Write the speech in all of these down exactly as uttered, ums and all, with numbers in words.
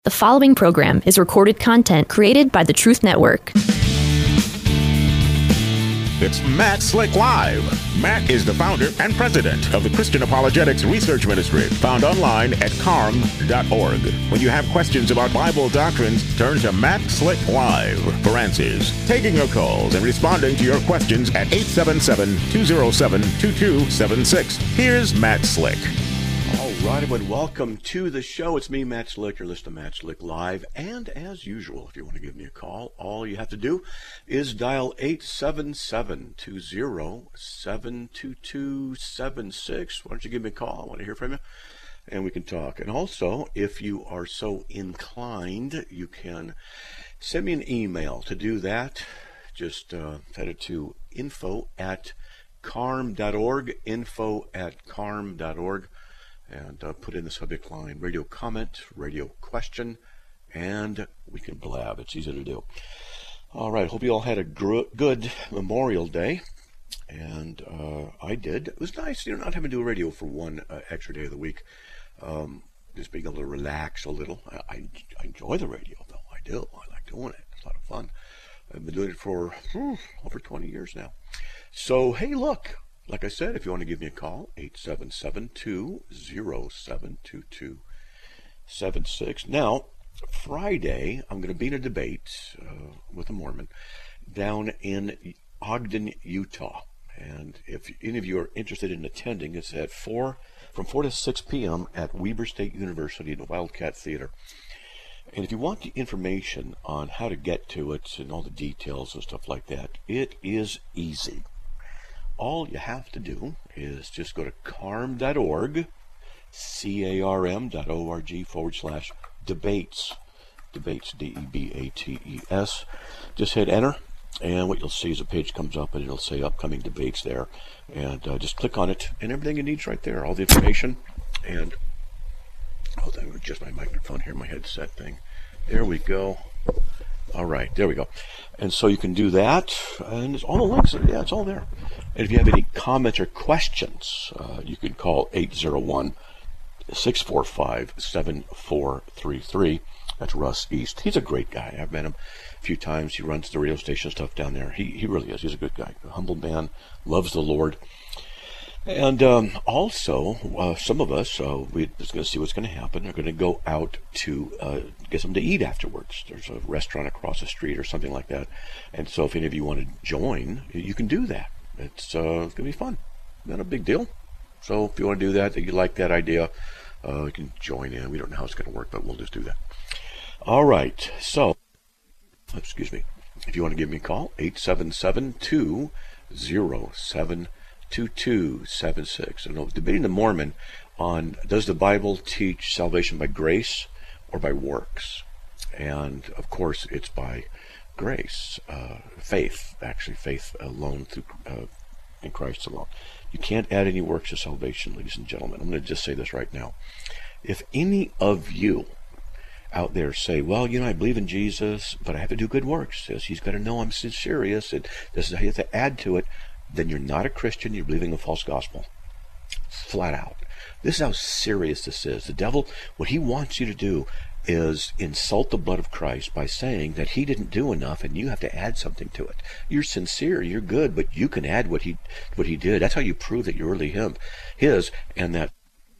The following program is recorded content created by the Truth Network. It's Matt Slick Live. Matt is the founder and president of the Christian Apologetics Research Ministry, found online at carm dot org. When you have questions about Bible doctrines, turn to Matt Slick Live for answers. Taking your calls and responding to your questions at eight seven seven, two oh seven, two two seven six. Here's Matt Slick. All right, everyone, welcome to the show. It's me, Matt Slick. You're listening to Matt Slick Live. And as usual, if you want to give me a call, all you have to do is dial eight seven seven, two oh seven, two two seven six. Why don't you give me a call? I want to hear from you, and we can talk. And also, if you are so inclined, you can send me an email. To do that, just uh, head it to info at carm dot org, info at carm dot org. And uh, put in the subject line, radio comment, radio question, and we can blab. It's easy to do. All right, hope you all had a gr- good Memorial Day, and uh, I did. It was nice, you know, not having to do radio for one uh, extra day of the week. Um, just being able to relax a little. I, I, I enjoy the radio, though. I do. I like doing it. It's a lot of fun. I've been doing it for hmm, over twenty years now. So, hey, look. Like I said, if you want to give me a call, eight seven seven, two oh seven, two two seven six. Now, Friday, I'm going to be in a debate uh, with a Mormon down in Ogden, Utah. And if any of you are interested in attending, it's at four, from four to six p.m. at Weber State University in the Wildcat Theater. And if you want the information on how to get to it and all the details and stuff like that, it is easy. All you have to do is just go to carm dot org, C A R M dot O R G forward slash debates, debates, D E B A T E S. Just hit enter, and what you'll see is a page comes up, and it'll say upcoming debates there. And uh, just click on it, and everything you need's right there, all the information. And, oh, that was just my microphone here, my headset thing. There we go. All right, there we go. And so you can do that, and it's all the links. Yeah, it's all there. And if you have any comments or questions, uh, you can call eight oh one, six four five, seven four three three. That's Russ East. He's a great guy. I've met him a few times. He runs the radio station stuff down there. He he really is. He's a good guy. A humble man, loves the Lord. And um, also, uh, some of us, uh, we're just going to see what's going to happen. They're going to go out to uh, get something to eat afterwards. There's a restaurant across the street or something like that. And so if any of you want to join, you can do that. It's, uh, it's going to be fun. Not a big deal. So if you want to do that, that you like that idea, uh, you can join in. We don't know how it's going to work, but we'll just do that. All right. So, excuse me. If you want to give me a call, eight seven seven, two oh seven, two two seven six. And debating the Mormon on, does the Bible teach salvation by grace or by works? And of course, it's by grace, uh, faith, actually faith alone through uh, in Christ alone. You can't add any works to salvation, ladies and gentlemen. I'm going to just say this right now. If any of you out there say, well, you know, I believe in Jesus, but I have to do good works. Says he's got to know I'm serious, and this is how you have to add to it. Then you're not a Christian, you're believing a false gospel. Flat out. This is how serious this is. The devil, what he wants you to do is insult the blood of Christ by saying that he didn't do enough and you have to add something to it. You're sincere, you're good, but you can add what he what he did. That's how you prove that you're really him, his, and that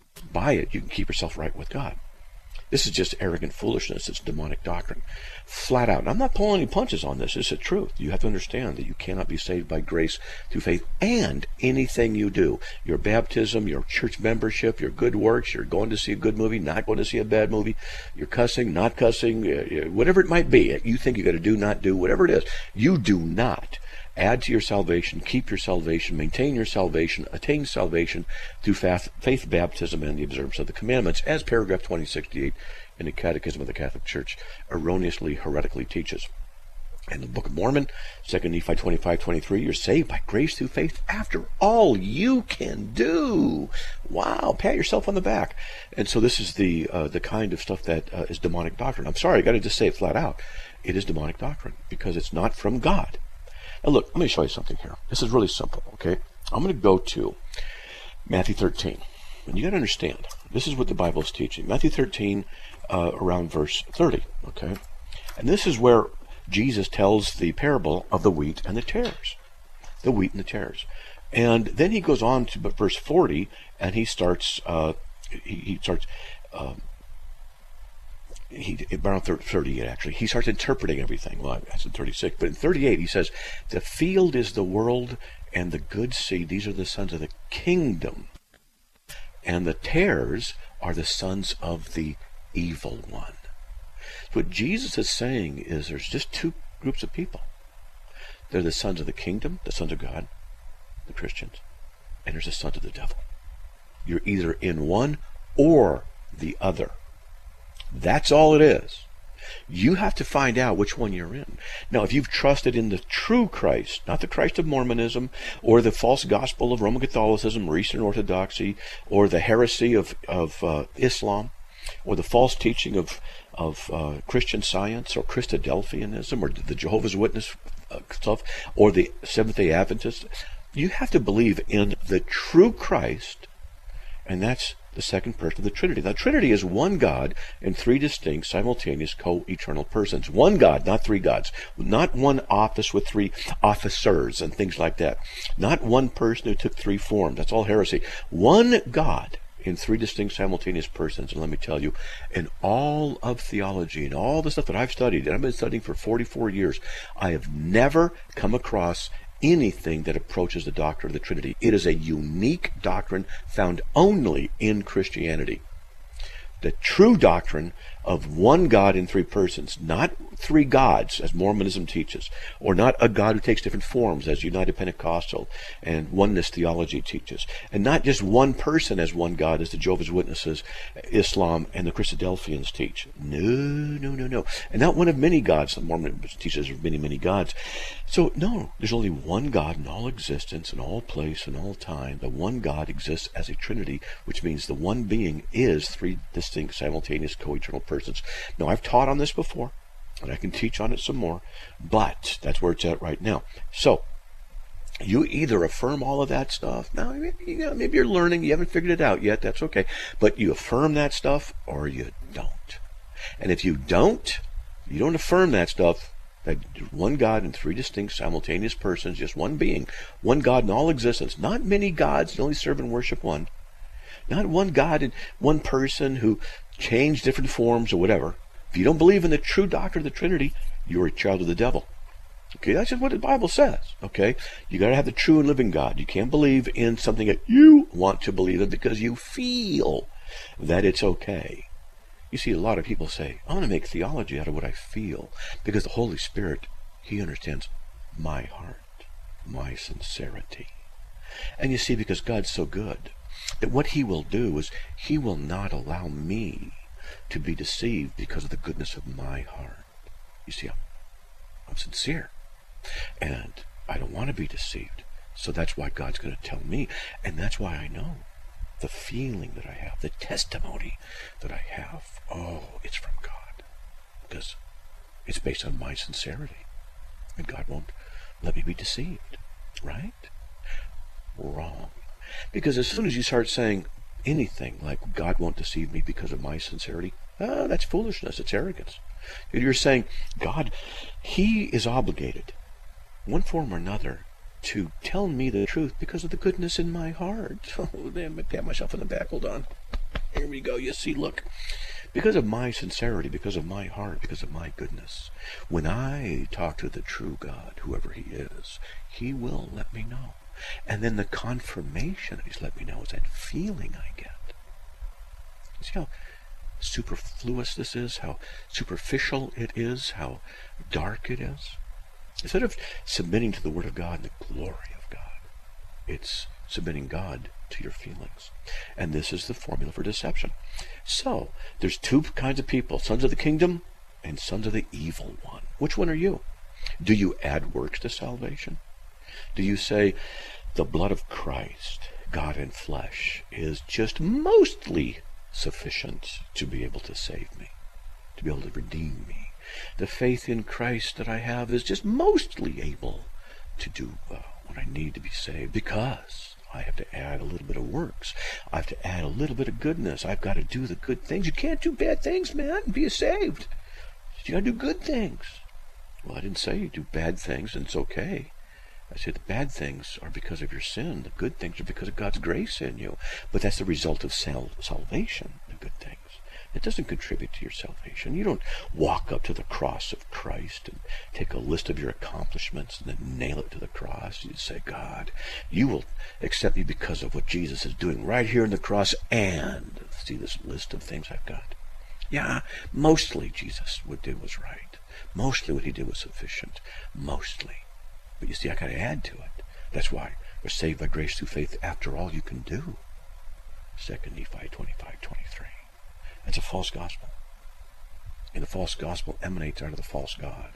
by it you can keep yourself right with God. This is just arrogant foolishness. It's demonic doctrine. Flat out. And I'm not pulling any punches on this. It's the truth. You have to understand that you cannot be saved by grace through faith. And anything you do, your baptism, your church membership, your good works, you're going to see a good movie, not going to see a bad movie, you're cussing, not cussing, whatever it might be, you think you got to do, not do, whatever it is, you do not add to your salvation, keep your salvation, maintain your salvation, attain salvation through faith, baptism, and the observance of the commandments, as paragraph twenty sixty-eight in the Catechism of the Catholic Church erroneously, heretically teaches. In the Book of Mormon, Second Nephi twenty-five twenty-three, you're saved by grace through faith after all you can do. Wow, pat yourself on the back. And so this is the uh, the kind of stuff that uh, is demonic doctrine. I'm sorry, I got to just say it flat out. It is demonic doctrine because it's not from God. Now look, let me show you something here. This is really simple, okay? I'm going to go to Matthew thirteen. And you got to understand, this is what the Bible is teaching. Matthew thirteen, uh, around verse thirty, okay? And this is where Jesus tells the parable of the wheat and the tares. The wheat and the tares. And then he goes on to verse forty, and he starts, uh, he, he starts, um, he, around thirty-eight actually, he starts interpreting everything. Well, that's in thirty-six, but in thirty-eight he says, the field is the world, and the good seed, these are the sons of the kingdom. And the tares are the sons of the evil one. What Jesus is saying is there's just two groups of people. They're the sons of the kingdom, the sons of God, the Christians, and there's the sons of the devil. You're either in one or the other. That's all it is. You have to find out which one you're in. Now, if you've trusted in the true Christ, not the Christ of Mormonism, or the false gospel of Roman Catholicism, or Eastern Orthodoxy, or the heresy of, of uh, Islam, or the false teaching of, of uh, Christian Science, or Christadelphianism, or the Jehovah's Witness uh, stuff, or the Seventh-day Adventists, you have to believe in the true Christ, and that's the second person of the Trinity. Now, Trinity is one God in three distinct, simultaneous, co-eternal persons. One God, not three gods. Not one office with three officers and things like that. Not one person who took three forms. That's all heresy. One God in three distinct, simultaneous persons. And let me tell you, in all of theology and all the stuff that I've studied, and I've been studying for forty-four years, I have never come across anything that approaches the doctrine of the Trinity. It is a unique doctrine found only in Christianity. The true doctrine of one God in three persons, not three gods, as Mormonism teaches, or not a God who takes different forms, as United Pentecostal and Oneness theology teaches, and not just one person as one God, as the Jehovah's Witnesses, Islam, and the Christadelphians teach. No, no, no, no. And not one of many gods. The Mormon teaches there's many, many gods. So, no, there's only one God in all existence, in all place, in all time. The one God exists as a Trinity, which means the one being is three distinct, simultaneous, co-eternal persons. Now, I've taught on this before, and I can teach on it some more, but that's where it's at right now. So, you either affirm all of that stuff. Now, you know, maybe you're learning, you haven't figured it out yet, that's okay. But you affirm that stuff, or you don't. And if you don't, you don't affirm that stuff, that one God in three distinct, simultaneous persons, just one being, one God in all existence, not many gods, you only serve and worship one. Not one God and one person who changed different forms or whatever. If you don't believe in the true doctrine of the Trinity, you're a child of the devil. Okay, that's just what the Bible says. Okay, you got to have the true and living God. You can't believe in something that you want to believe in because you feel that it's okay. You see, a lot of people say, I want to make theology out of what I feel, because the Holy Spirit, He understands my heart, my sincerity. And you see, because God's so good, that what He will do is He will not allow me to be deceived because of the goodness of my heart. You see, I'm, I'm sincere, and I don't want to be deceived. So that's why God's going to tell me, and that's why I know the feeling that I have, the testimony that I have. Oh, it's from God, because it's based on my sincerity, and God won't let me be deceived, right? Wrong. Because as soon as you start saying anything like God won't deceive me because of my sincerity, ah, that's foolishness, it's arrogance. You're saying God, He is obligated, one form or another, to tell me the truth because of the goodness in my heart. Oh, damn, I pat myself on the back. Hold on. Here we go. You see, look. Because of my sincerity, because of my heart, because of my goodness, when I talk to the true God, whoever He is, He will let me know. And then the confirmation that He's let me know is that feeling I get. You see how superfluous this is, how superficial it is, how dark it is? Instead of submitting to the Word of God and the glory of God, it's submitting God to your feelings. And this is the formula for deception. So, there's two kinds of people, sons of the kingdom and sons of the evil one. Which one are you? Do you add works to salvation? Do you say, the blood of Christ, God in flesh, is just mostly sufficient to be able to save me, to be able to redeem me? The faith in Christ that I have is just mostly able to do uh, what I need to be saved, because I have to add a little bit of works. I have to add a little bit of goodness. I've got to do the good things. You can't do bad things, man, and be saved. You got to do good things. Well, I didn't say you do bad things and it's okay. I said the bad things are because of your sin. The good things are because of God's grace in you. But that's the result of sal- salvation, the good things. It doesn't contribute to your salvation. You don't walk up to the cross of Christ and take a list of your accomplishments and then nail it to the cross. You say, God, you will accept me because of what Jesus is doing right here in the cross, and see this list of things I've got. Yeah, mostly Jesus, what did was right. Mostly what he did was sufficient. Mostly. But you see, I got to add to it. That's why we're saved by grace through faith after all you can do. Second Nephi twenty-five twenty-three. That's a false gospel. And the false gospel emanates out of the false God.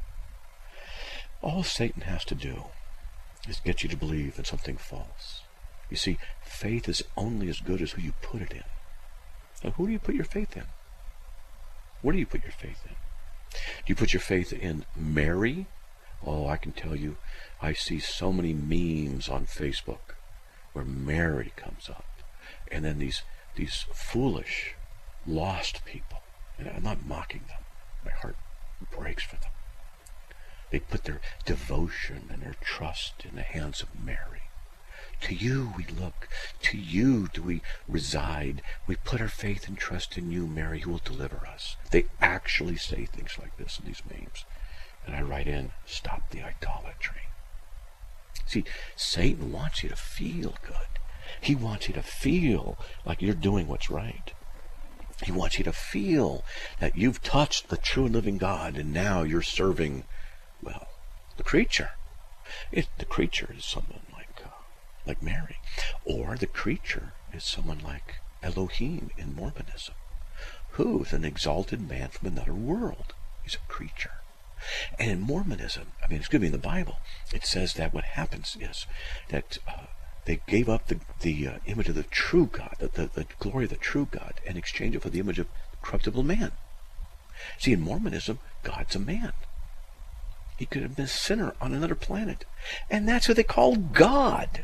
All Satan has to do is get you to believe in something false. You see, faith is only as good as who you put it in. Now, who do you put your faith in? Where do you put your faith in? Do you put your faith in Mary? Oh, I can tell you, I see so many memes on Facebook where Mary comes up. And then these these foolish, lost people, and I'm not mocking them. My heart breaks for them. They put their devotion and their trust in the hands of Mary. To you we look. To you do we reside. We put our faith and trust in you, Mary, who will deliver us. They actually say things like this in these memes. And I write in, stop the idolatry. See, Satan wants you to feel good. He wants you to feel like you're doing what's right. He wants you to feel that you've touched the true and living God, and now you're serving, well, the creature. It, the creature is someone like, uh, like Mary. Or the creature is someone like Elohim in Mormonism, who is an exalted man from another world. He's a creature. And in Mormonism, I mean, excuse me, in the Bible, it says that what happens is that uh, they gave up the, the uh, image of the true God, the, the, the glory of the true God, and exchanged it for the image of corruptible man. See, in Mormonism, God's a man. He could have been a sinner on another planet. And that's what they call God.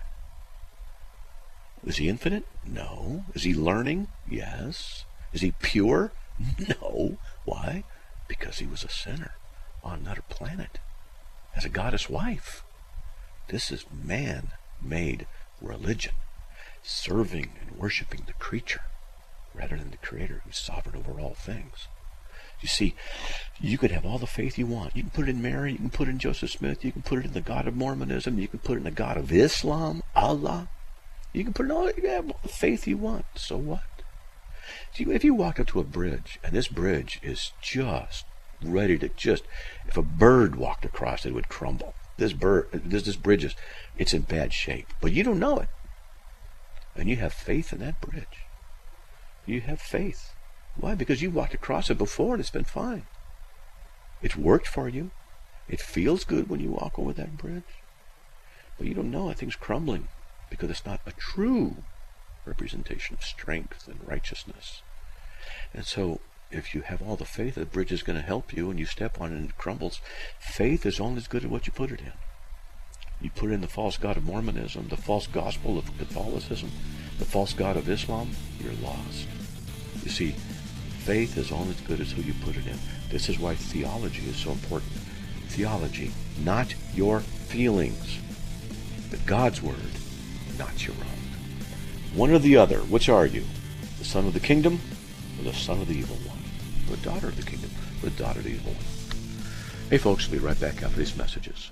Is he infinite? No. Is he learning? Yes. Is he pure? No. Why? Because he was a sinner on another planet as a goddess wife. This is man-made religion, serving and worshiping the creature rather than the creator who's sovereign over all things. You see, you could have all the faith you want. You can put it in Mary, you can put it in Joseph Smith, you can put it in the God of Mormonism, you can put it in the God of Islam, Allah. You can put it in all, you can have all the faith you want. So what? See, if you walk up to a bridge, and this bridge is just ready to just, if a bird walked across it, it would crumble. This bird, this, this bridge is, it's in bad shape, but you don't know it. And you have faith in that bridge. You have faith. Why? Because you walked across it before and it's been fine. It's worked for you. It feels good when you walk over that bridge. But you don't know that thing's crumbling because it's not a true representation of strength and righteousness. And so, if you have all the faith, the bridge is going to help you and you step on it and it crumbles. Faith is only as good as what you put it in. You put in the false god of Mormonism, the false gospel of Catholicism, the false god of Islam, you're lost. You see, faith is only as good as who you put it in. This is why theology is so important. Theology, not your feelings, but God's word, not your own. One or the other. Which are you? The son of the kingdom or the son of the evil one? Or the daughter of the kingdom or the daughter of the evil one? Hey folks, we'll be right back after these messages.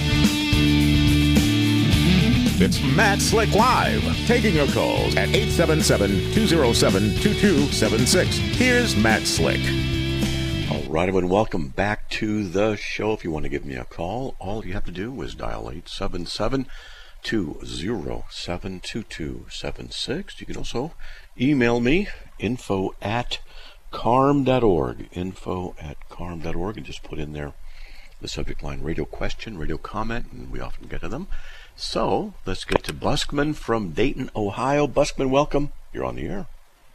It's Matt Slick Live, taking your calls at eight seven seven, two oh seven, two two seven six. Here's Matt Slick. All right, everyone, welcome back to the show. If you want to give me a call, all you have to do is dial eight seven seven, two oh seven, two two seven six. You can also email me, info at carm dot org, info at carm dot org, and just put in there the subject line radio question, radio comment, and we often get to them. So let's get to Buskman from Dayton, Ohio. Buskman, welcome. You're on the air.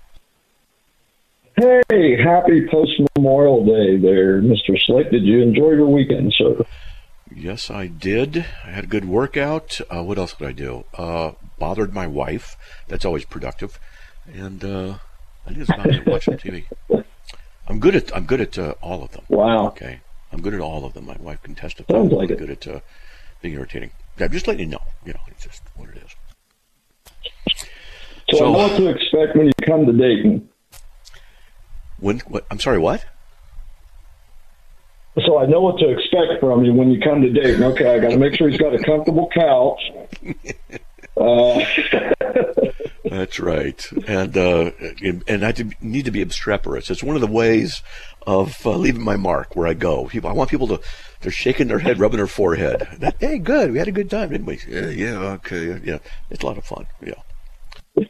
Hey, happy post-Memorial Day there, Mister Slick. Did you enjoy your weekend, sir? Yes, I did. I had a good workout. Uh, what else did I do? Uh, bothered my wife. That's always productive. And uh, I think it's about it. Watch some T V. I'm good at I'm good at uh, all of them. Wow. Okay, I'm good at all of them. My wife can testify. Sounds I'm like really it. good at uh, being irritating. Yeah, just letting you know. You know, it's just what it is. So, So- I know what to expect when you come to Dayton. When? What? I'm sorry. What? So I know what to expect from you when you come to Dayton. Okay, I got to make sure he's got a comfortable couch. Uh, That's right. And uh, and, and I need to be obstreperous. It's one of the ways of uh, leaving my mark where I go. People, I want people to, they're shaking their head, rubbing their forehead. That, hey, good. We had a good time, didn't we? Yeah, yeah, okay. Yeah, it's a lot of fun. Yeah.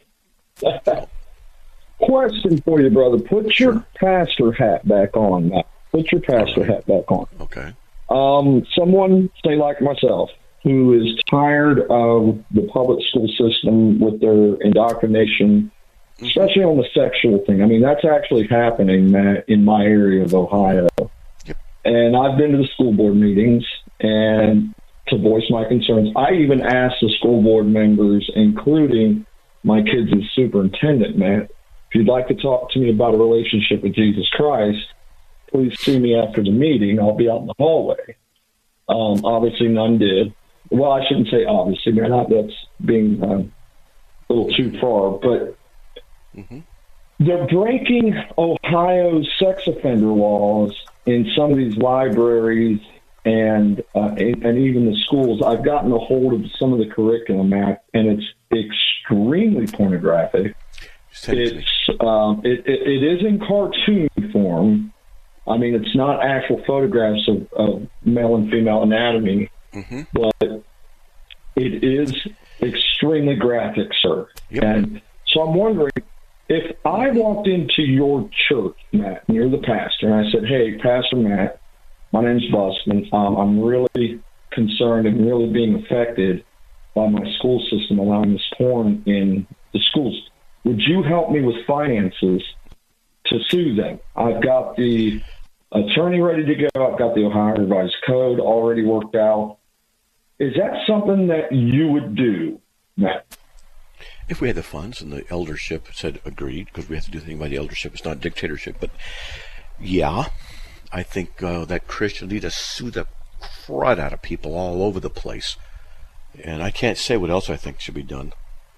question for you, brother. Put your pastor hat back on, Matt. Put your pastor All right. hat back on. Okay. Um, someone, say like myself, who is tired of the public school system with their indoctrination, especially on the sexual thing. I mean, that's actually happening, Matt, in my area of Ohio. Yep. And I've been to the school board meetings and to voice my concerns. I even asked the school board members, including my kids' superintendent, Matt, if you'd like to talk to me about a relationship with Jesus Christ, please see me after the meeting. I'll be out in the hallway. Um, obviously, none did. Well, I shouldn't say obviously, man. Not that's being um, a little too far, but Mm-hmm. they're breaking Ohio's sex offender laws in some of these libraries and uh, and, and even the schools. I've gotten a hold of some of the curriculum, Matt, and it's extremely pornographic. Just send it to me. It's um, it, it, it is in cartoon form. I mean, it's not actual photographs of, of male and female anatomy, Mm-hmm. but it is extremely graphic, sir. Yep. And so I'm wondering, if I walked into your church, Matt, and you're the pastor, and I said, hey, Pastor Matt, my name's Busman. Um, I'm really concerned and really being affected by my school system allowing this porn in the schools. Would you help me with finances to sue them? I've got the attorney ready to go. I've got the Ohio Revised Code already worked out. Is that something that you would do, Matt? If we had the funds and the eldership said agreed, because we have to do the thing by the eldership, it's not dictatorship, but yeah, I think uh, that Christians need to sue the crud out of people all over the place. And I can't say what else I think should be done.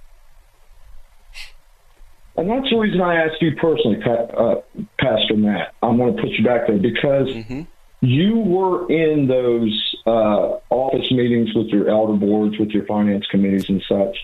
And that's the reason I asked you personally, pa- uh, Pastor Matt. I'm going to put you back there because Mm-hmm. you were in those uh, office meetings with your elder boards, with your finance committees and such.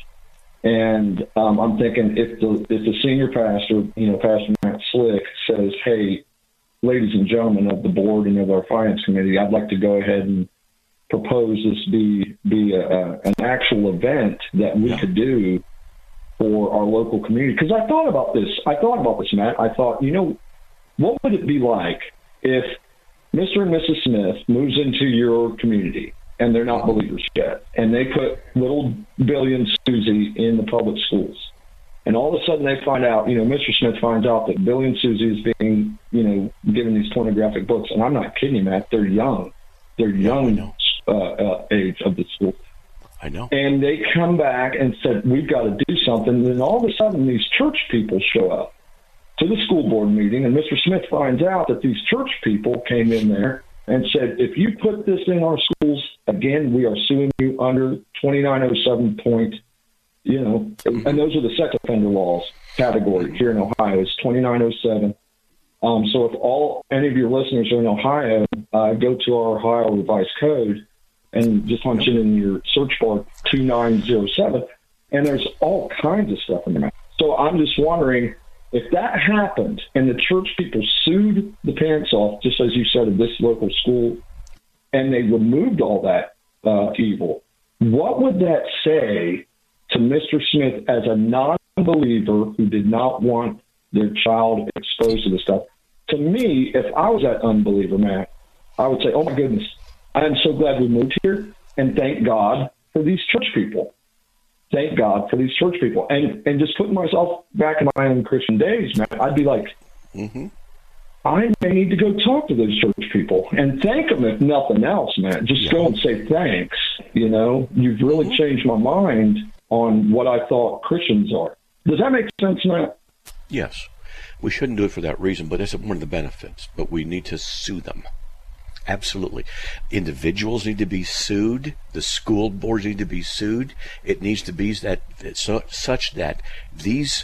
And um, I'm thinking if the if the senior pastor, you know, Pastor Matt Slick, says, hey, ladies and gentlemen of the board and of our finance committee, I'd like to go ahead and propose this be be a, a, an actual event that we Yeah. could do for our local community. Because I thought about this. I thought about this, Matt. I thought, you know, what would it be like if Mister and Missus Smith moves into your community and they're not believers yet, and they put little Billy and Susie in the public schools, and all of a sudden they find out, you know, Mister Smith finds out that Billy and Susie is being, you know, given these pornographic books, and I'm not kidding you, Matt. They're young. They're Yeah, I young know. uh, uh, age of the school. I know. And they come back and said, we've got to do something. And then all of a sudden, these church people show up to the school board meeting, and Mister Smith finds out that these church people came in there and said, if you put this in our schools, again, we are suing you under twenty-nine oh seven point, you know, and those are the sex offender laws category here in Ohio is twenty-nine oh seven. Um, so if all any of your listeners are in Ohio, uh, go to our Ohio Revised Code and just punch it in your search bar two nine oh seven, and there's all kinds of stuff in there. So I'm just wondering if that happened and the church people sued the pants off, just as you said, of this local school, and they removed all that uh, evil, what would that say to Mister Smith as a non-believer who did not want their child exposed to this stuff? To me, if I was that unbeliever, Matt, I would say, oh my goodness, I am so glad we moved here, and thank God for these church people. Thank God for these church people. And and just putting myself back in my own Christian days, man, I'd be like, Mm-hmm. I may need to go talk to those church people and thank them if nothing else, man. Just Yeah. go and say thanks. You know, you've really Mhm. changed my mind on what I thought Christians are. Does that make sense, Matt? Yes. We shouldn't do it for that reason, but that's one of the benefits. But we need to sue them. Absolutely. Individuals need to be sued. The school boards need to be sued. It needs to be that so, such that these,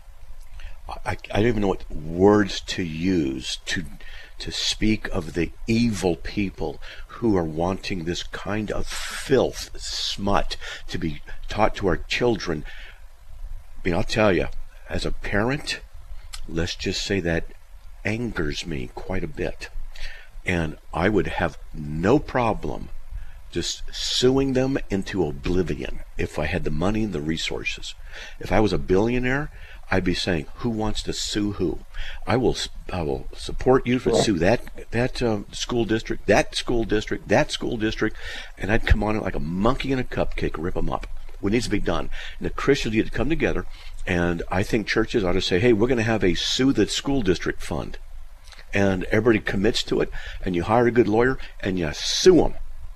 I, I don't even know what words to use to to speak of the evil people who are wanting this kind of filth, smut, to be taught to our children. I mean, I'll tell you, as a parent, let's just say that angers me quite a bit. And I would have no problem just suing them into oblivion if I had the money and the resources. If I was a billionaire, I'd be saying, who wants to sue who? I will I will support you to sue that that uh, school district, that school district, that school district, and I'd come on it like a monkey in a cupcake and rip them up. What needs to be done? And the Christians need to come together, and I think churches ought to say, hey, we're going to have a sue the school district fund. And everybody commits to it, and you hire a good lawyer, and you sue them.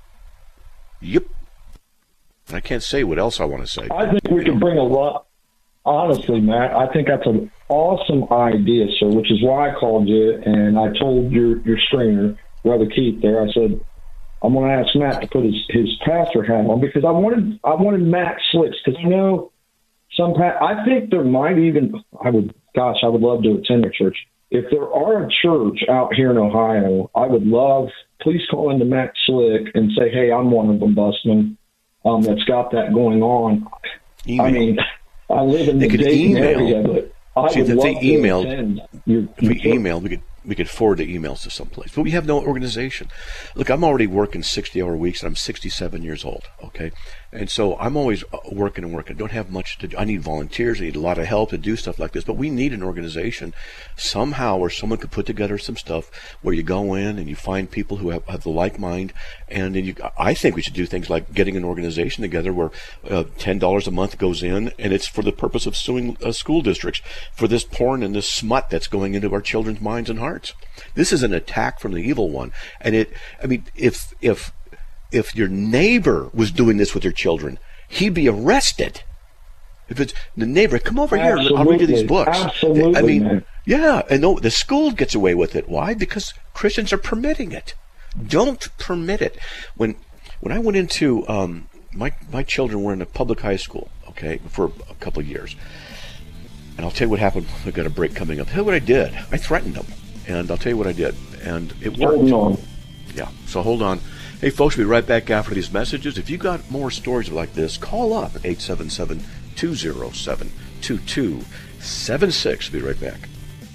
Yep. I can't say what else I want to say. I think we can bring a lot. Honestly, Matt, I think that's an awesome idea, sir, which is why I called you, and I told your, your stringer, Brother Keith there, I said, I'm going to ask Matt to put his, his pastor hat on, because I wanted I wanted Matt Slicks, because, you know, some pa- I think there might even, I would, gosh, I would love to attend a church. If there are a church out here in Ohio, I would love, please call into Matt Slick and say, hey, I'm one of them, Busman, um, that's got that going on. Email. I mean, I live in They the could Dayton email. area, but I See, would if love they to emailed- attend your, If we your email, we could we could forward the emails to someplace. But we have no organization. Look, I'm already working sixty-hour weeks, and I'm sixty-seven years old, okay? And so I'm always working and working. I don't have much to do. I need volunteers. I need a lot of help to do stuff like this. But we need an organization somehow where someone could put together some stuff where you go in and you find people who have, have the like mind. And then you, I think we should do things like getting an organization together where uh, ten dollars a month goes in, and it's for the purpose of suing uh, school districts for this porn and this smut that's going into our children's minds and hearts. This is an attack from the evil one. And it, I mean, if, if, if your neighbor was doing this with your children, he'd be arrested. If it's the neighbor, come over Absolutely. here, I'll read you these books. Absolutely, I mean, man. yeah, and no, the school gets away with it. Why? Because Christians are permitting it. Don't permit it. When when I went into um, my my children were in a public high school, okay, for a couple of years, and I'll tell you what happened. I got a break coming up. Tell you what I did. I threatened them, and I'll tell you what I did, and it worked. Hold on. Yeah. So hold on. Hey, folks, we'll be right back after these messages. If you got more stories like this, call up at eight seven seven, two oh seven, two two seven six. We'll be right back.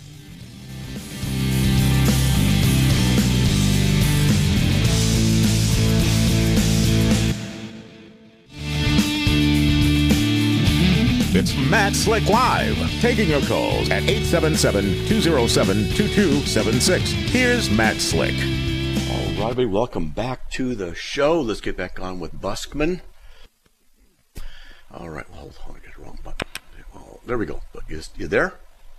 It's Matt Slick Live, taking your calls at eight seven seven, two oh seven, two two seven six. Here's Matt Slick. All right, everybody, welcome back to the show. Let's get back on with Buskman. All right, well, hold on, I got the wrong button. Oh, there we go. You, you there?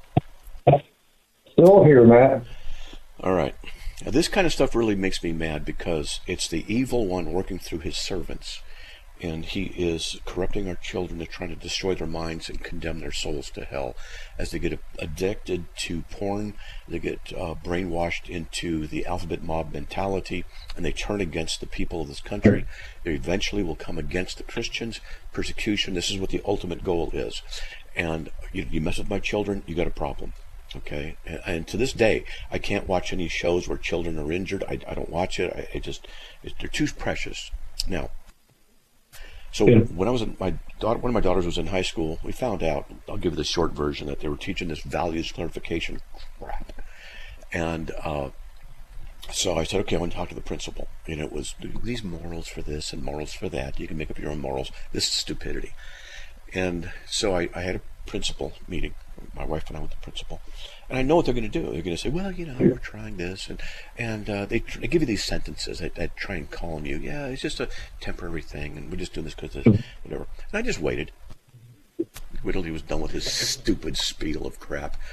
Still here, Matt. All right. Now, this kind of stuff really makes me mad because it's the evil one working through his servants. And he is corrupting our children. They're trying to destroy their minds and condemn their souls to hell as they get addicted to porn. They get uh, brainwashed into the alphabet mob mentality, and they turn against the people of this country. They eventually will come against the Christians. Persecution, this is what the ultimate goal is. And you, you mess with my children, you got a problem. Okay, and, and to this day, I can't watch any shows where children are injured. I, I don't watch it. I, I just, it, they're too precious. Now, so Yeah. when I was in my daughter, one of my daughters was in high school. We found out, I'll give you the short version, that they were teaching this values clarification crap. And uh, so I said, okay, I want to talk to the principal. And it was these morals for this and morals for that. You can make up your own morals. This is stupidity. And so I, I had a principal meeting. My wife and I with the principal. And I know what they're going to do. They're going to say, well, you know, we're trying this. And and uh, they, they give you these sentences that, that try and calm you. Yeah, it's just a temporary thing. And we're just doing this because of this, whatever. And I just waited. Waited till he was done with his stupid spiel of crap.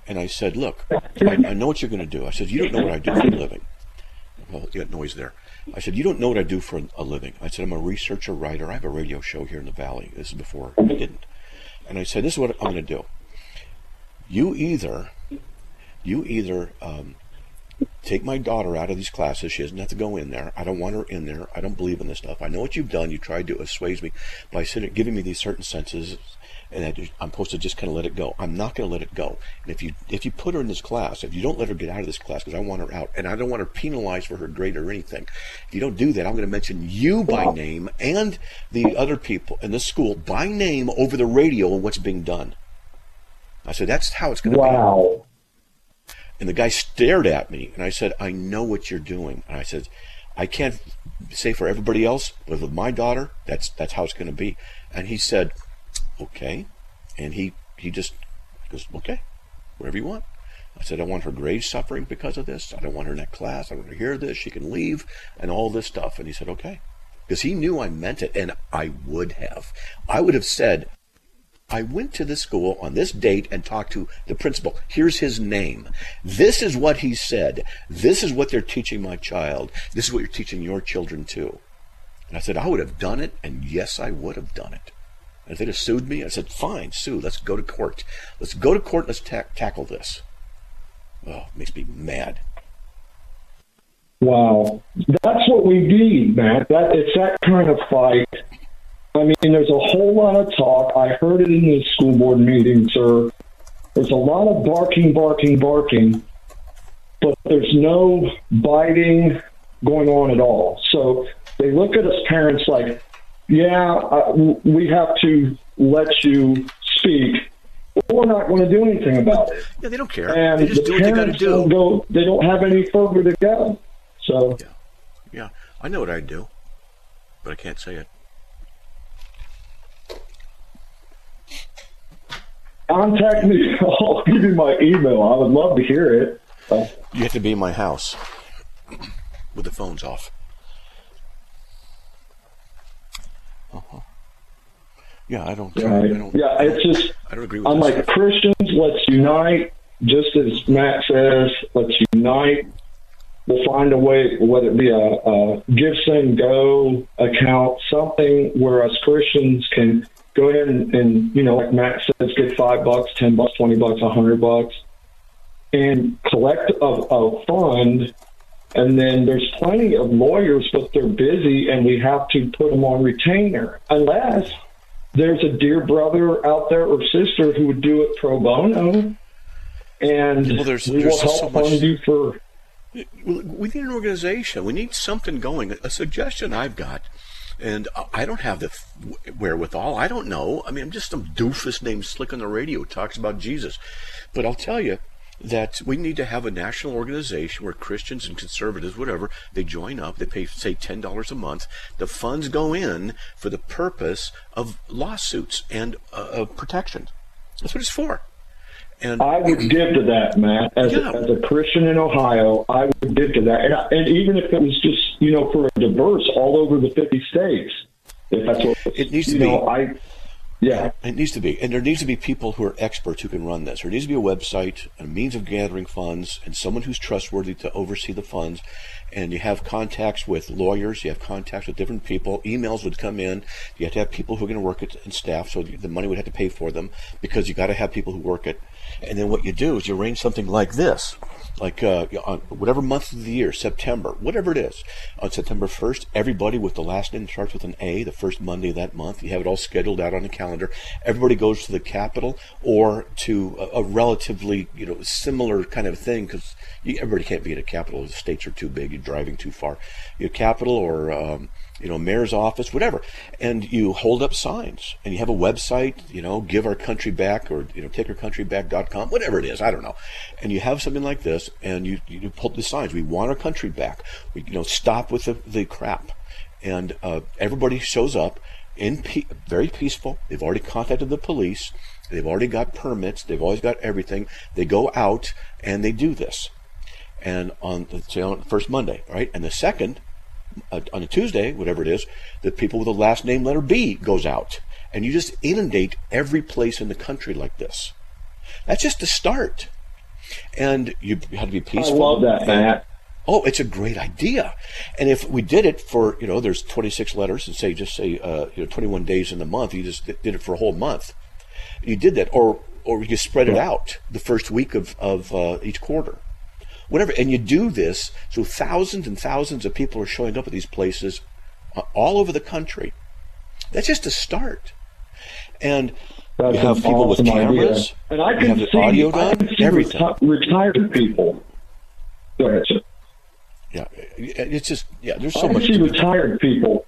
And I said, look, I, I know what you're going to do. I said, you don't know what I do for a living. Well, you got noise there. I said, you don't know what I do for a living. I said, I'm a researcher, writer. I have a radio show here in the Valley. This is before I didn't. And I said, this is what I'm going to do. You either, you either um, take my daughter out of these classes. She doesn't have to go in there. I don't want her in there. I don't believe in this stuff. I know what you've done. You tried to assuage me by sitting, giving me these certain senses, and that I'm supposed to just kind of let it go. I'm not going to let it go. And if you if you put her in this class, if you don't let her get out of this class, because I want her out, and I don't want her penalized for her grade or anything, if you don't do that, I'm going to mention you by name and the other people in the school by name over the radio and what's being done. I said, that's how it's going to wow. be. Wow. And the guy stared at me, and I said, I know what you're doing. And I said, I can't say for everybody else, but with my daughter, that's that's how it's going to be. And he said, okay. And he, he just goes, okay, whatever you want. I said, I want her grade suffering because of this. I don't want her in that class. I don't want her to hear this. She can leave and all this stuff. And he said, okay. Because he knew I meant it, and I would have. I would have said, I went to this school on this date and talked to the principal. Here's his name. This is what he said. This is what they're teaching my child. This is what you're teaching your children too. And I said, I would have done it, and yes, I would have done it. And if they'd have sued me, I said, fine, sue. Let's go to court. Let's go to court. Let's ta- tackle this. Oh, it makes me mad. Wow. That's what we need, Matt. That, it's that kind of fight. I mean, there's a whole lot of talk. I heard it in the school board meeting, sir. There's a lot of barking, barking, barking, but there's no biting going on at all. So they look at us parents like, yeah, uh, we have to let you speak. But we're not going to do anything about it. Yeah, they don't care. And they just the do what they got to parents do. don't go, they don't have any further to go. So Yeah, yeah, I know what I'd do, but I can't say it. contact me. I'll give you my email. I would love to hear it. Uh, You have to be in my house with the phones off. Uh-huh. Yeah, I don't. right. I don't yeah, it's just. I don't agree with I'm this. like, Christians, let's unite. Just as Matt says, let's unite. We'll find a way, whether it be a, a Give, Send, Go account, something where us Christians can go ahead and, and, you know, like Matt says, get five bucks, ten bucks, twenty bucks, a hundred bucks, and collect a, a fund. And then there's plenty of lawyers, but they're busy, and we have to put them on retainer, unless there's a dear brother out there or sister who would do it pro bono, and well, there's, we there's will help so much, fund you for. We need an organization. We need something going. A suggestion I've got, and I don't have the wherewithal. I don't know. I mean, I'm just some doofus named Slick on the radio who talks about Jesus. But I'll tell you that we need to have a national organization where Christians and conservatives, whatever, they join up. They pay, say, ten dollars a month. The funds go in for the purpose of lawsuits and uh, of protection. That's what it's for. And I would give to that, Matt. As, Yeah. a, as a Christian in Ohio, I would give to that. And, I, and even if it was just, you know, for a diverse all over the fifty states, if that's what It needs to you be. know, I, yeah. It needs to be. And there needs to be people who are experts who can run this. There needs to be a website, a means of gathering funds, and someone who's trustworthy to oversee the funds. And you have contacts with lawyers, you have contacts with different people. Emails would come in. You have to have people who are going to work it and staff, so the money would have to pay for them because you got to have people who work it. And then what you do is you arrange something like this, like uh, on whatever month of the year, September, whatever it is. On September first, everybody with the last name that starts with an A, the first Monday of that month, you have it all scheduled out on the calendar. Everybody goes to the Capitol or to a, a relatively, you know, similar kind of thing, because everybody can't be at a Capitol. The states are too big. You're driving too far. Your Capitol or um, you know, mayor's office, whatever, and you hold up signs, and you have a website, you know, Give Our Country Back, or, you know, take our country back dot com, whatever it is, I don't know, and you have something like this, and you you pull the signs. We want our country back. We, you know, stop with the, the crap, and uh, everybody shows up in pe- very peaceful. They've already contacted the police. They've already got permits. They've always got everything. They go out and they do this, and on the, say on the first Monday, right, and the second. Uh, on a Tuesday, whatever it is, the people with the last name letter B goes out. And you just inundate every place in the country like this. That's just a start. And you had to be peaceful. I love that, Matt. Oh, it's a great idea. And if we did it for, you know, there's twenty-six letters and say, just say, uh, you know, twenty-one days in the month, you just did it for a whole month. You did that. Or, or you spread it out the first week of, of uh, each quarter. Whatever. And you do this, so thousands and thousands of people are showing up at these places uh, all over the country. That's just a start. And That's you have people awesome with cameras. Idea. And I you can have the see, audio I done, can see everything. reti- retired people. Go ahead, sir. Yeah, it's just, yeah, there's so I can much. see to retired people.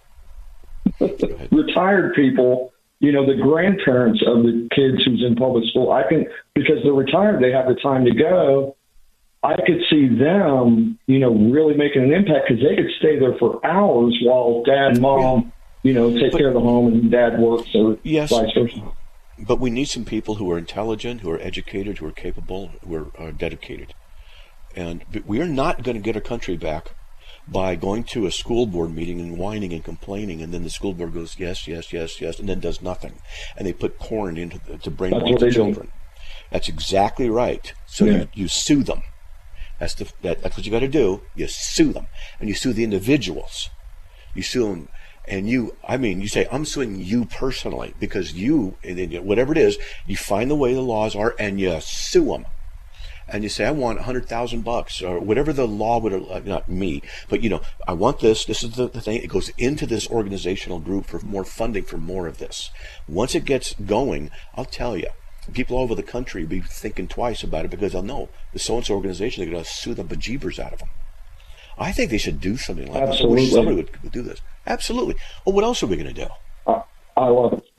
Retired people, you know, the grandparents of the kids who's in public school, I can, because they're retired, they have the time to go. I could see them, you know, really making an impact because they could stay there for hours while dad and mom, you know, take but, care of the home and dad works or yes, vice versa. But we need some people who are intelligent, who are educated, who are capable, who are, are dedicated. And we are not going to get our country back by going to a school board meeting and whining and complaining, and then the school board goes, yes, yes, yes, yes, and then does nothing. And they put porn into the, to brainwash the children. Do. That's exactly right. So yeah. you, you sue them. That's the that, that's what you got to do. You sue them, and you sue the individuals. You sue them, and you. I mean, you say, I'm suing you personally because you, and then whatever it is, you find the way the laws are, and you sue them. And you say, I want a hundred thousand bucks, or whatever the law would, uh, not me, but you know, I want this. This is the, the thing. It goes into this organizational group for more funding for more of this. Once it gets going, I'll tell you, people all over the country will be thinking twice about it because they'll know the so-and-so organization, they're going to sue the bejeebers out of them. I think they should do something like Absolutely. that. I wish somebody would, would do this. Absolutely. Well, what else are we going to do? I, I love it.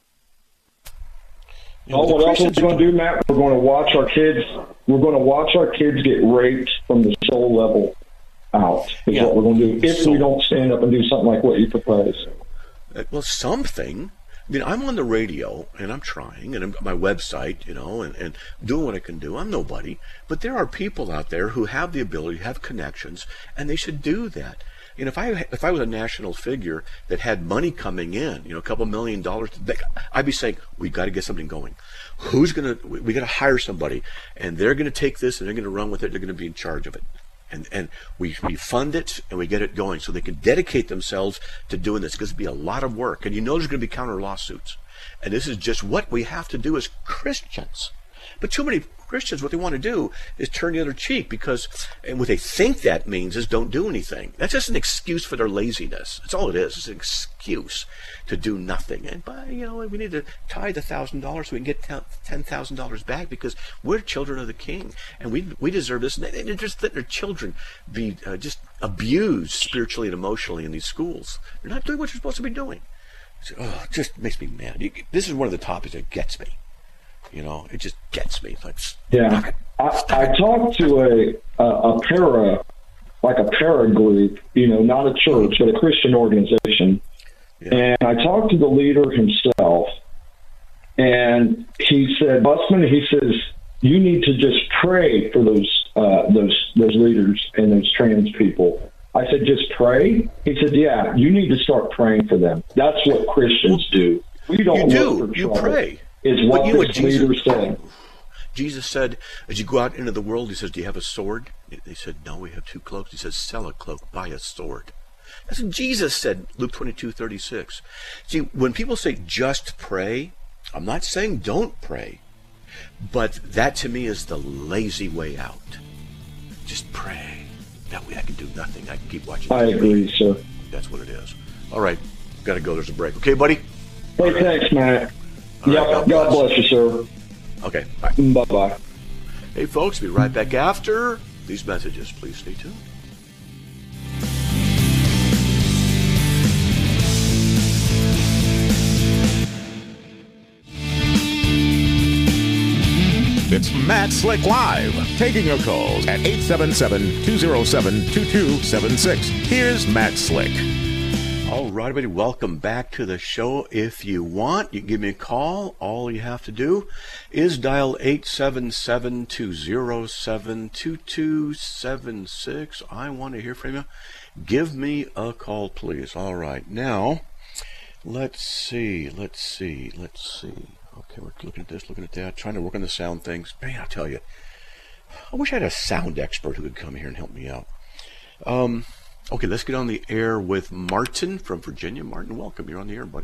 You know, oh, what else are we going to do, Matt? We're going to watch our kids. We're going to watch our kids get raped from the soul level out. Is yeah. what we're going to do if so, we don't stand up and do something like what you propose. Well, something. I mean, I'm on the radio, and I'm trying, and I'm, my website, you know, and, and doing what I can do. I'm nobody, but there are people out there who have the ability, have connections, and they should do that. You know, if I if I was a national figure that had money coming in, you know, a couple million dollars, I'd be saying, we've got to get something going. Who's going to, we, we got to hire somebody, and they're going to take this, and they're going to run with it, they're going to be in charge of it. And and we, we fund it, and we get it going, so they can dedicate themselves to doing this, because it'd be a lot of work. And you know there's going to be counter lawsuits. And this is just what we have to do as Christians. But too many Christians, what they want to do is turn the other cheek, because, and what they think that means is don't do anything. That's just an excuse for their laziness. That's all it is. It's an excuse to do nothing. And by, you know, we need to tithe a thousand dollars so we can get ten thousand dollars back, because we're children of the King, and we we deserve this. And they're just letting their children be uh, just abused spiritually and emotionally in these schools. They're not doing what you're supposed to be doing. So, oh, it just makes me mad. You, this is one of the topics that gets me. You know, it just gets me. It's like, yeah, I, I talked to a, a a para, like a para group, you know, not a church, but a Christian organization. Yeah. And I talked to the leader himself, and he said, Busman, he says, you need to just pray for those uh, those those leaders and those trans people. I said, just pray? He said, yeah, you need to start praying for them. That's what Christians do. We don't you do. look for You trouble. pray. Is what you know this what Jesus, leader said. Jesus said, as you go out into the world, he says, do you have a sword? They said, no, we have two cloaks. He says, sell a cloak, buy a sword. That's what Jesus said, Luke twenty-two thirty-six. See, when people say just pray, I'm not saying don't pray, but that to me is the lazy way out. Just pray. That way I can do nothing. I can keep watching. I agree, sir. That's what it is. All right, got to go. There's a break. Okay, buddy? Hey, right. Thanks, Matt. All yep, right, God, God bless. bless you, sir. Okay, bye. Bye-bye. Hey, folks, be right back after these messages. Please stay tuned. It's Matt Slick Live, taking your calls at eight seven seven, two oh seven, two two seven six. Here's Matt Slick. All right, everybody, welcome back to the show. If you want, you can give me a call. All you have to do is dial eight seven seven, two oh seven, two two seven six. I want to hear from you. Give me a call, please. All right, now, let's see, let's see, let's see. Okay, we're looking at this, looking at that, trying to work on the sound things. Man, I tell you, I wish I had a sound expert who could come here and help me out. Um, okay, let's get on the air with Martin from Virginia. Martin, welcome. You're on the air, buddy.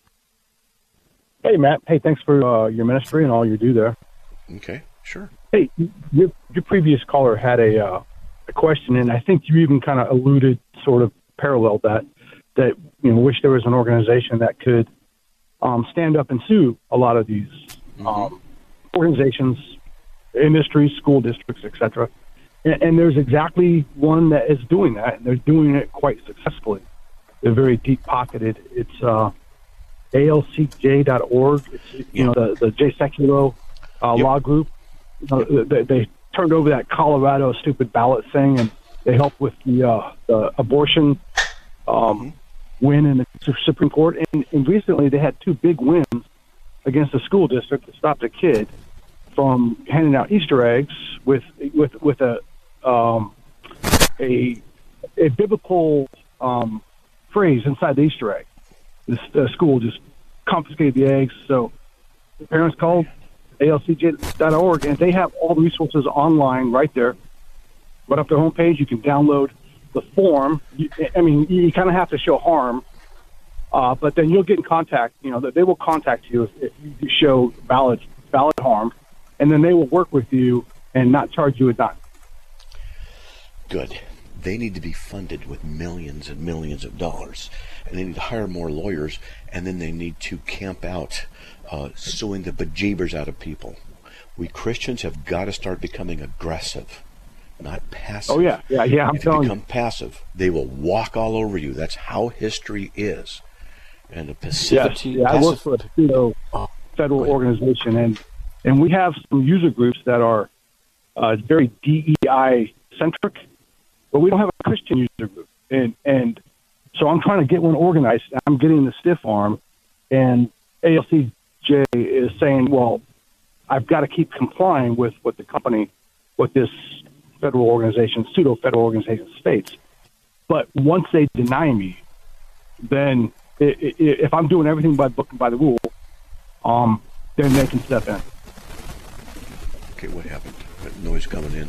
Hey, Matt. Hey, thanks for uh, your ministry and all you do there. Okay, sure. Hey, your, your previous caller had a, uh, a question, and I think you even kind of alluded, sort of paralleled that, that you know, wish there was an organization that could um, stand up and sue a lot of these mm-hmm. um, organizations, industries, school districts, et cetera. And, and there's exactly one that is doing that, and they're doing it quite successfully. They're very deep-pocketed. It's uh, A L C J dot org. It's, you know, the, the Jay Sekulow uh, yep. law group. You know, yep. they, they turned over that Colorado stupid ballot thing, and they helped with the, uh, the abortion um, mm-hmm. win in the Supreme Court. And, and recently they had two big wins against the school district that stopped a kid from handing out Easter eggs with with with a um, a a biblical um, phrase inside the Easter egg. This the school just confiscated the eggs, so the parents called A L C J dot org, and they have all the resources online right there. Right up their homepage, you can download the form. You, I mean, you kind of have to show harm, uh, but then you'll get in contact. You know, they will contact you if, if you show valid valid harm. And then they will work with you and not charge you a dime. Good. They need to be funded with millions and millions of dollars. And they need to hire more lawyers. And then they need to camp out uh, suing the bejeebers out of people. We Christians have got to start becoming aggressive, not passive. Oh, yeah. Yeah, yeah. I'm if you telling become you. passive, they will walk all over you. That's how history is. And the passivity... Yes. Yeah, I work for a pseudo oh, federal organization, and And we have some user groups that are uh, very D E I-centric, but we don't have a Christian user group. And and so I'm trying to get one organized. I'm getting the stiff arm, and A L C J is saying, well, I've got to keep complying with what the company, what this federal organization, pseudo-federal organization states. But once they deny me, then it, it, if I'm doing everything by book and by the rule, um, then they can step in. Okay, what happened? That noise coming in.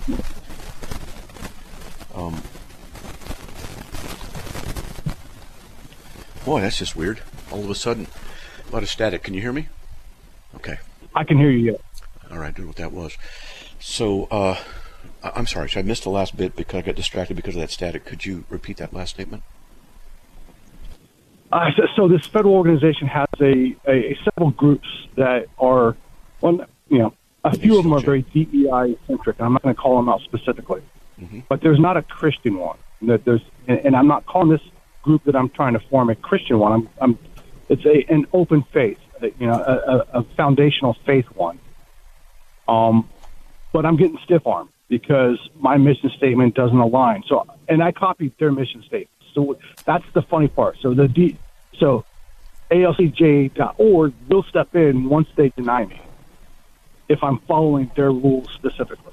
Um, boy, that's just weird. All of a sudden, a lot of static. Can you hear me? Okay. I can hear you, yeah. All right, I don't know what that was. So, uh, I'm sorry. So I missed the last bit because I got distracted because of that static. Could you repeat that last statement? Uh, so, so this federal organization has a, a, a several groups that are, well, you know, a few of them are very D E I-centric. I'm not going to call them out specifically. Mm-hmm. But there's not a Christian one. That there's, and, and I'm not calling this group that I'm trying to form a Christian one. I'm, I'm it's a an open faith, you know, a, a, a foundational faith one. Um, but I'm getting stiff-armed because my mission statement doesn't align. So, and I copied their mission statement. So that's the funny part. So the D, so A L C J dot org will step in once they deny me, if I'm following their rules specifically.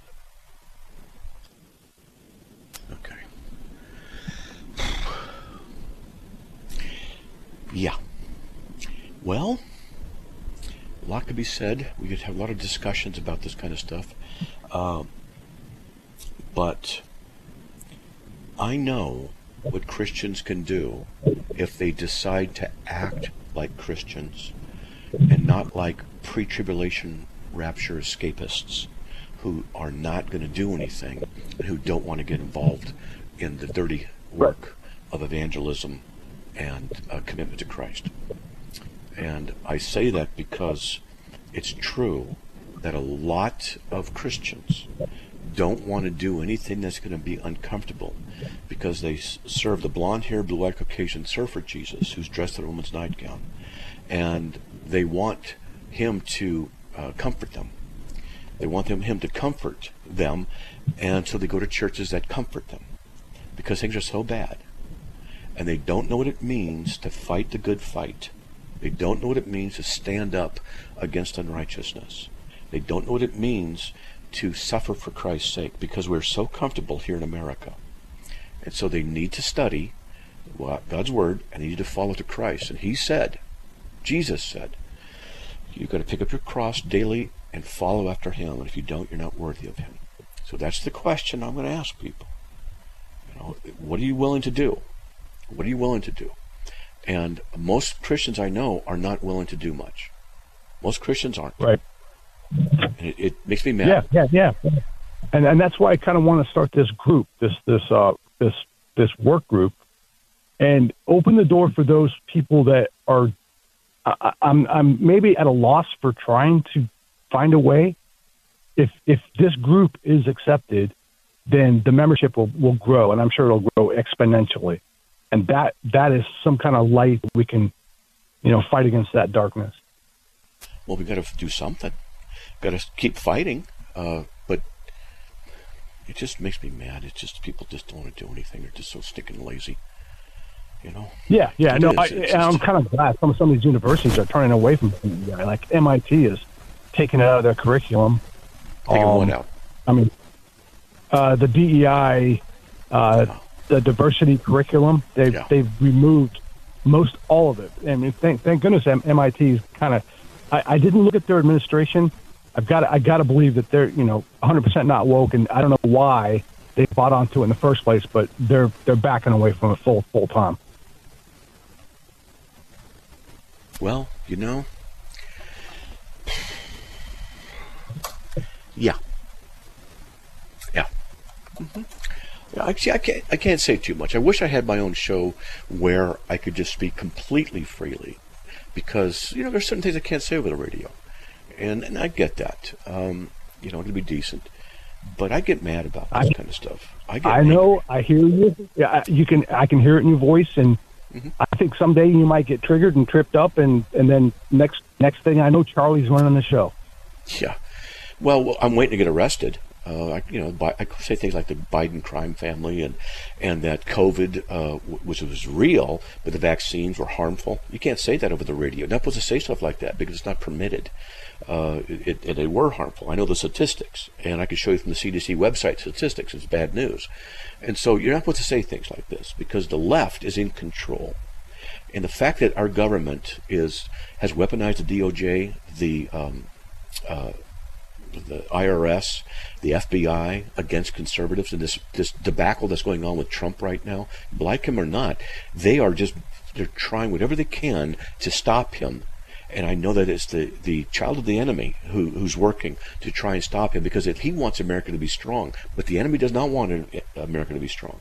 Okay. Yeah. Well, a lot could be said. We could have a lot of discussions about this kind of stuff. Uh, but I know what Christians can do if they decide to act like Christians and not like pre-tribulation rapture escapists who are not going to do anything and who don't want to get involved in the dirty work of evangelism and uh, commitment to Christ. And I say that because it's true that a lot of Christians don't want to do anything that's going to be uncomfortable because they s- serve the blonde-haired, blue-eyed Caucasian surfer Jesus who's dressed in a woman's nightgown, and they want him to uh, comfort them. They want them, him to comfort them, and so they go to churches that comfort them because things are so bad. And they don't know what it means to fight the good fight. They don't know what it means to stand up against unrighteousness. They don't know what it means to suffer for Christ's sake because we're so comfortable here in America. And so they need to study God's Word and they need to follow to Christ. And He said, Jesus said, you've got to pick up your cross daily and follow after Him. And if you don't, you're not worthy of Him. So that's the question I'm going to ask people. You know, what are you willing to do? What are you willing to do? And most Christians I know are not willing to do much. Most Christians aren't. Right. And it, it makes me mad. Yeah, yeah, yeah. And and that's why I kind of want to start this group, this this uh this this work group, and open the door for those people that are. I, I'm I'm maybe at a loss for trying to find a way. If if this group is accepted, then the membership will, will grow, and I'm sure it'll grow exponentially. And that that is some kind of light we can, you know, fight against that darkness. Well, we got to do something. Got to keep fighting. Uh, but it just makes me mad. It's just people just don't want to do anything. They're just so stinking lazy. You know? Yeah, yeah. It no, is. I, It's I'm just- kind of glad some some of these universities are turning away from D E I. Like M I T is taking it out of their curriculum. Taking Um, one out. I mean, uh, the D E I, uh, the diversity curriculum, they've Yeah. they've removed most all of it. I mean, thank thank goodness M- MIT is kind of. I, I didn't look at their administration. I've got I got to believe that they're you know one hundred percent not woke, and I don't know why they bought onto it in the first place, but they're they're backing away from it full full time. Well, you know, yeah, yeah. Mm-hmm. Yeah, actually, I can't. I can't say too much. I wish I had my own show where I could just speak completely freely, because you know there's certain things I can't say over the radio, and and I get that. Um, you know, to be decent, but I get mad about this I- kind of stuff. I get. I angry. know, I hear you. Yeah, I- you can. I can hear it in your voice, and Mhm. I think someday you might get triggered and tripped up, and, and then next next thing I know, Charlie's running the show. Yeah. Well, I'm waiting to get arrested. Uh, I, you know, Bi- I say things like the Biden crime family and and that COVID, uh, w- which was real, but the vaccines were harmful. You can't say that over the radio. You're not supposed to say stuff like that because it's not permitted. Uh, it, it, they were harmful. I know the statistics, and I can show you from the C D C website statistics. It's bad news. And so you're not supposed to say things like this because the left is in control. And the fact that our government is has weaponized the D O J, the um, uh, the I R S, the F B I against conservatives, and this this debacle that's going on with Trump right now, like him or not, they are just they're trying whatever they can to stop him. And I know that it's the, the child of the enemy who, who's working to try and stop him because if he wants America to be strong, but the enemy does not want America to be strong.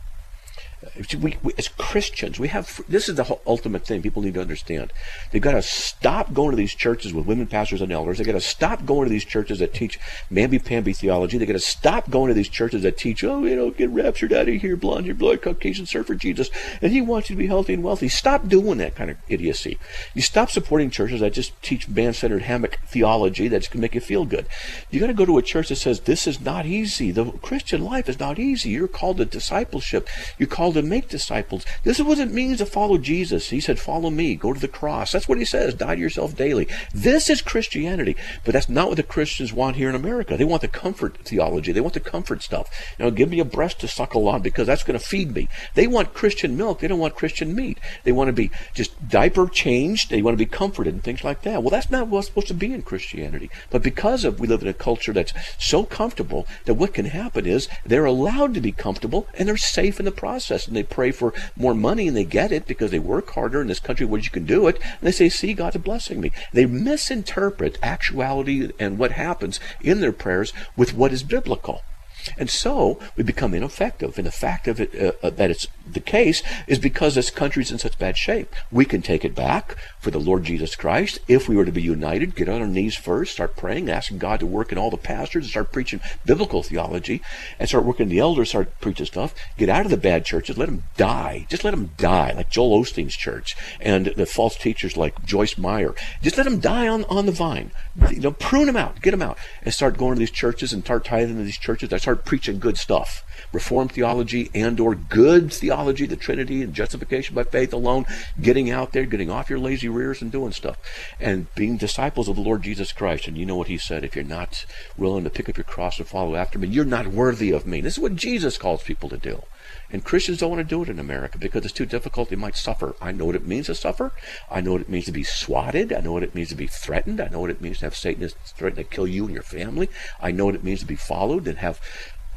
We, we, as Christians, we have this is the whole ultimate thing people need to understand. They've got to stop going to these churches with women pastors and elders. They've got to stop going to these churches that teach mamby-pamby theology. They've got to stop going to these churches that teach, oh, you know, get raptured out of here, blonde, your blood, Caucasian, serve for Jesus, and he wants you to be healthy and wealthy. Stop doing that kind of idiocy. You stop supporting churches that just teach man-centered hammock theology that's going to make you feel good. You got to go to a church that says this is not easy. The Christian life is not easy. You're called to discipleship. You're called to make disciples. This is what it means to follow Jesus. He said, follow me, go to the cross. That's what he says, die to yourself daily. This is Christianity, but that's not what the Christians want here in America. They want the comfort theology. They want the comfort stuff. You know, give me a breast to suckle on because that's going to feed me. They want Christian milk. They don't want Christian meat. They want to be just diaper changed. They want to be comforted and things like that. Well, that's not what's supposed to be in Christianity. But because of we live in a culture that's so comfortable that what can happen is they're allowed to be comfortable and they're safe in the process. And they pray for more money and they get it because they work harder in this country where you can do it. And they say, see, God's blessing me. They misinterpret actuality and what happens in their prayers with what is biblical. And so we become ineffective. And the fact of it uh, that it's the case is because this country's in such bad shape. We can take it back for the Lord Jesus Christ if we were to be united, get on our knees first, start praying, asking God to work in all the pastors, and start preaching biblical theology, and start working the elders, start preaching stuff, get out of the bad churches, let them die. Just let them die, like Joel Osteen's church and the false teachers like Joyce Meyer. Just let them die on, on the vine. You know, prune them out, get them out, and start going to these churches and start tithing to these churches. I start preaching good stuff, Reformed theology and or good theology, the Trinity and justification by faith alone, getting out there, getting off your lazy rears and doing stuff, and being disciples of the Lord Jesus Christ. And you know what he said, if you're not willing to pick up your cross and follow after me, you're not worthy of me. This is what Jesus calls people to do. And Christians don't want to do it in America because it's too difficult. They might suffer. I know what it means to suffer. I know what it means to be swatted. I know what it means to be threatened. I know what it means to have Satanists threaten to kill you and your family. I know what it means to be followed and have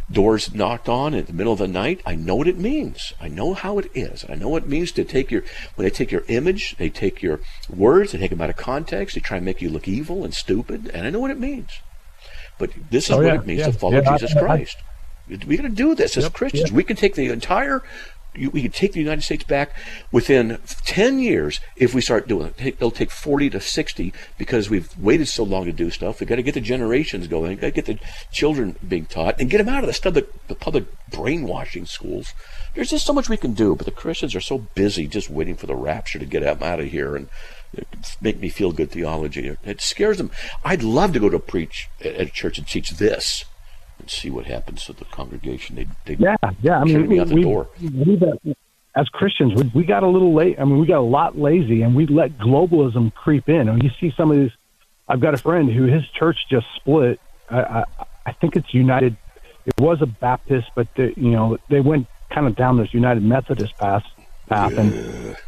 doors knocked on in the middle of the night. I know what it means. I know how it is. I know what it means to take your, when they take your image, they take your words, they take them out of context, they try and make you look evil and stupid, and I know what it means. But this is oh, what yeah, it means yeah, to follow yeah, Jesus I, I, Christ. We're going to do this as yep, Christians. yep. We can take the entire, we can take the United States back within ten years if we start doing it. It'll take forty to sixty because we've waited so long to do stuff. We've got to get the generations going. We've got to get the children being taught and get them out of the stuff, the, the public brainwashing schools. There's just so much we can do, but the Christians are so busy just waiting for the rapture to get them out of here and make me feel good theology. It scares them. I'd love to go to preach at a church and teach this and see what happens to the congregation. They, they yeah, yeah. I mean, me out the we, door. We, we, as Christians, we, we got a little late. I mean, we got a lot lazy, and we let globalism creep in. And you see some of these. I've got a friend who his church just split. I, I, I think it's United. It was a Baptist, but they, you know they went kind of down this United Methodist path. path yeah. And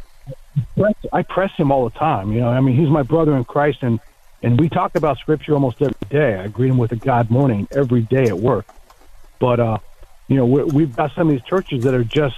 I press him all the time. You know, I mean, he's my brother in Christ, and. And we talk about Scripture almost every day. I greet him with a God morning every day at work. But, uh, you know, we, we've got some of these churches that are just,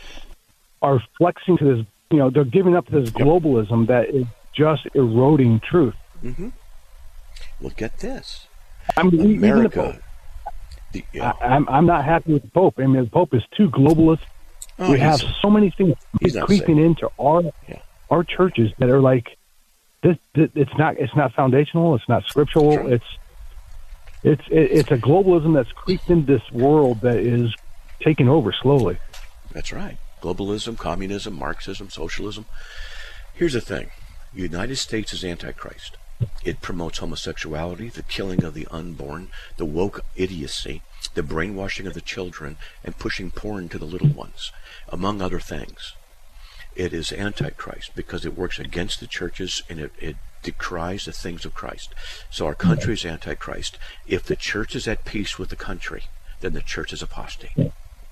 are flexing to this, you know, they're giving up to this globalism that is just eroding truth. Mm-hmm. Well, get this. I mean, America. The, the, yeah. I, I'm, I'm not happy with the Pope. I mean, the Pope is too globalist. Oh, we have so many things creeping safe. into our yeah. our churches that are like, This, this, it's not. It's not foundational. It's not scriptural. Right. It's, it's, it's a globalism that's creeped into this world that is taking over slowly. That's right. Globalism, communism, Marxism, socialism. Here's the thing: the United States is Antichrist. It promotes homosexuality, the killing of the unborn, the woke idiocy, the brainwashing of the children, and pushing porn to the little ones, among other things. It is Antichrist because it works against the churches and it, it decries the things of Christ. So our country is Antichrist. If the church is at peace with the country, then the church is apostate.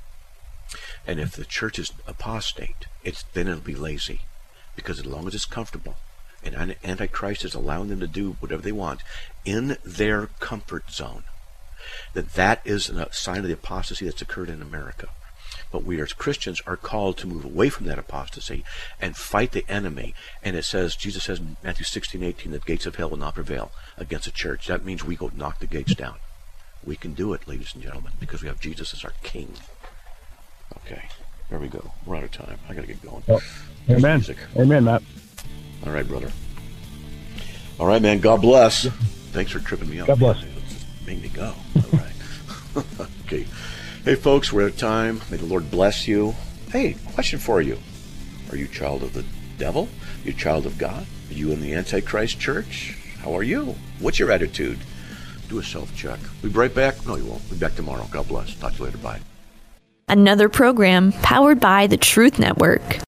And if the church is apostate, it's then it'll be lazy. Because as long as it's comfortable, and Antichrist is allowing them to do whatever they want in their comfort zone, that that is a sign of the apostasy that's occurred in America. But we as Christians are called to move away from that apostasy and fight the enemy. And it says, Jesus says in Matthew sixteen, eighteen, that gates of hell will not prevail against the church. That means we go knock the gates down. We can do it, ladies and gentlemen, because we have Jesus as our King. Okay, there we go. We're out of time. I got to get going. Oh, amen. Music. Amen, Matt. All right, brother. All right, man. God bless. Thanks for tripping me up. God bless. Make me go. All right. Okay. Hey, folks, we're out of time. May the Lord bless you. Hey, question for you. Are you a child of the devil? Are you a child of God? Are you in the Antichrist church? How are you? What's your attitude? Do a self-check. We'll be right back. No, you won't. We'll be back tomorrow. God bless. Talk to you later. Bye. Another program powered by the Truth Network.